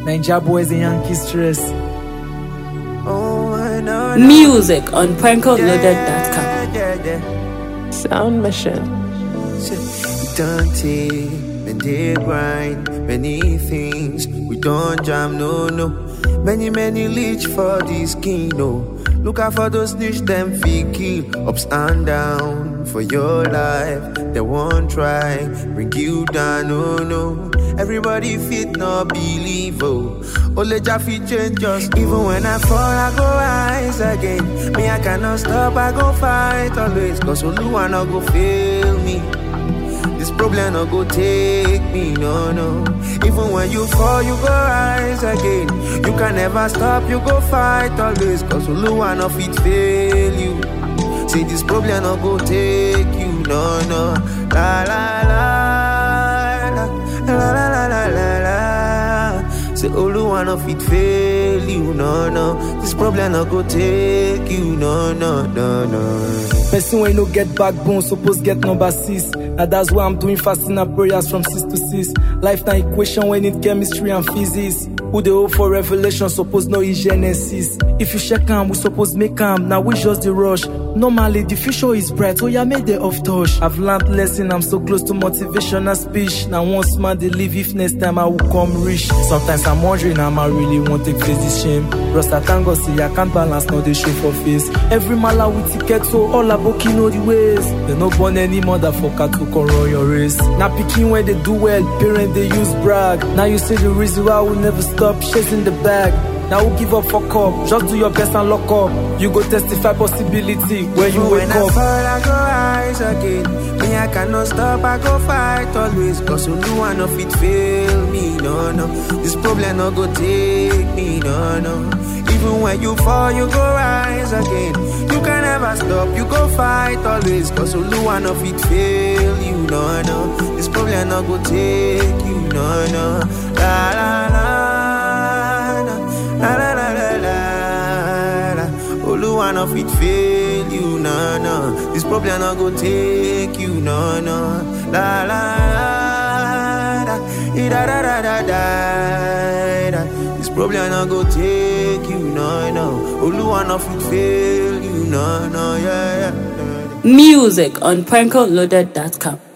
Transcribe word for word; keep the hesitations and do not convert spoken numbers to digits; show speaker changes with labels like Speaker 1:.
Speaker 1: Ninja boys and Yankee stress.
Speaker 2: Oh, no, no.
Speaker 3: Music on prankle loaded dot com.
Speaker 2: Yeah, yeah.
Speaker 4: Sound Mission.
Speaker 2: Dante, when they grind, many things we don't jam, no, no. Many, many leech for this king, no. Look out for those niche, them fake kill. Ups and down for your life. They won't try, bring you down, no, no. Everybody fit, no believe, oh. Only Jah fit change us. Even when I fall, I go rise again. Me, I cannot stop, I go fight always. Cause Oluwa no go fail me. This problem no go take me, no, no. Even when you fall, you go rise again. You can never stop, you go fight always. Cause Oluwa no fit fail you. Say this problem no go take you, no, no. La, la, la, la, la, la, la, la, la, la. Say Oluwa no fit fail you, no, no. This problem no go take you, no, no, no, no.
Speaker 1: Person when no get backbone, suppose get number six. And that's why I'm doing fasting and prayers from six to six. Lifetime equation when it chemistry and physics. Who they hope for revelation, suppose know is Genesis. If you check am, we suppose make am. Now we just the rush. Normally the future is bright, oh yeah, made the off touch. I've learned lesson, I'm so close to motivational speech. Now once man they leave, if next time I will come rich. Sometimes I'm wondering, am I really want to face this shame? Rasta tango see I can't balance, now they show for face. Every mala with ticket, so all about know the ways. They no born any motherfucker to come run your race. Now picking when they do well, parent they use brag. Now you see the reason why we never stop chasing the bag. Now we give up for up, just do your best and lock up. You go testify possibility when you wake
Speaker 2: when
Speaker 1: up.
Speaker 2: I fall, I go rise again. Me, I cannot stop, I go fight always. Cause Oluwa no fit fail me, no, no. This problem no go take me, no, no. Even when you fall, you go rise again. You can never stop, you go fight always. Cause Oluwa no fit fail you, no, no. This problem no go take you, no, no. La, la, la. La la la la la la. Oluwa no fit fail you, no, no. This problem no go take you, no, no. La la la la. Da da da da da da. This problem no go take you, no, no. Oluwa no fit fail you, no, no, yeah, yeah.
Speaker 3: Music on prankle loaded dot com.